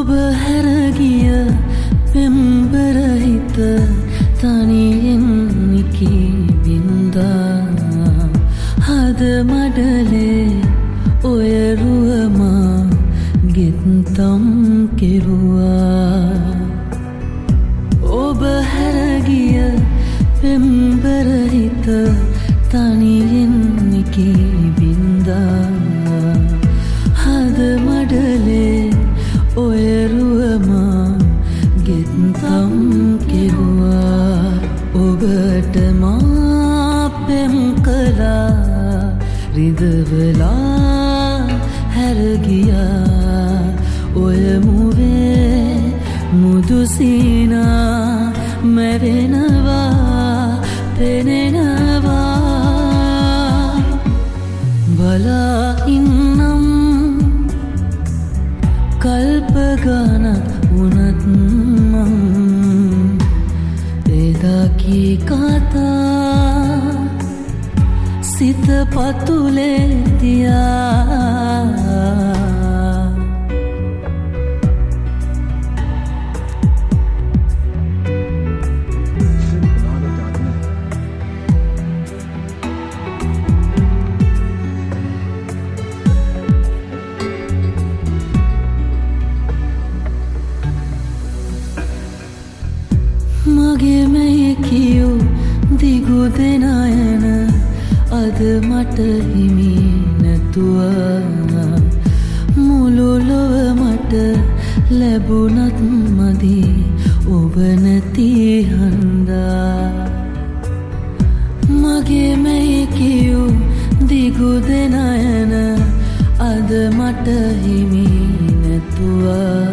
ඔබ හැරගිය පෙම්බර හිත තනියෙන් නිකී බින්දා හද මඩලේ ඔය රුවමා ගෙත්තම් කෙරුවා ඔබ හැරගිය පෙම්බර හිත තනියෙන් නිකී බින්දා හද මඩලේ ඔය රුවමා ගෙත්තම් කෙරුවා ඔබට මා පෙම් කළා රිදවලා හැරගියා ඔය මුවේ මුදුසිනා මැවෙනවා පෙනෙනවා බලා ඉන්නම් කල්ප ගානක් වුණත් මං එදා කී කතා සිත පතුලේ තියා මගේ මේ කියූ දිගු දෙනයන අද මට හිමි නැතුව මුළු ලොව මට ලැබුණත් මදි ඔබ නැති හන්දා මගේ මේ කියූ දිගු දෙනයන අද මට හිමි නැතුව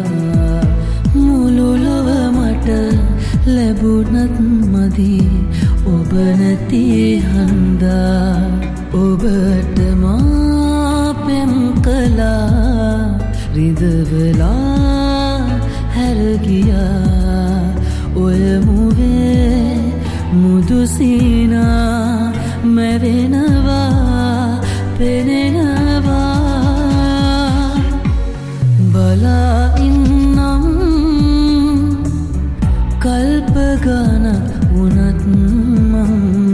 මුළු ලොව මට ලැබුණත් මදි ඔබ නැති හන්දා ඔබට මා පෙම් කළා රිදවලා හැරගියා ඔය මුවේ මුදුසිනා මැවෙනවා පෙනෙනවා බලා ඉන්නම් කල්ප ගානක් වුණත් මං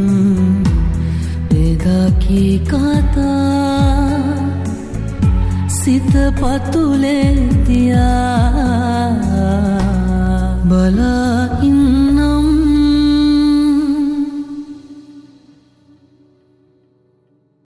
එදා කී කතා සිත පතුලේ තියා බලා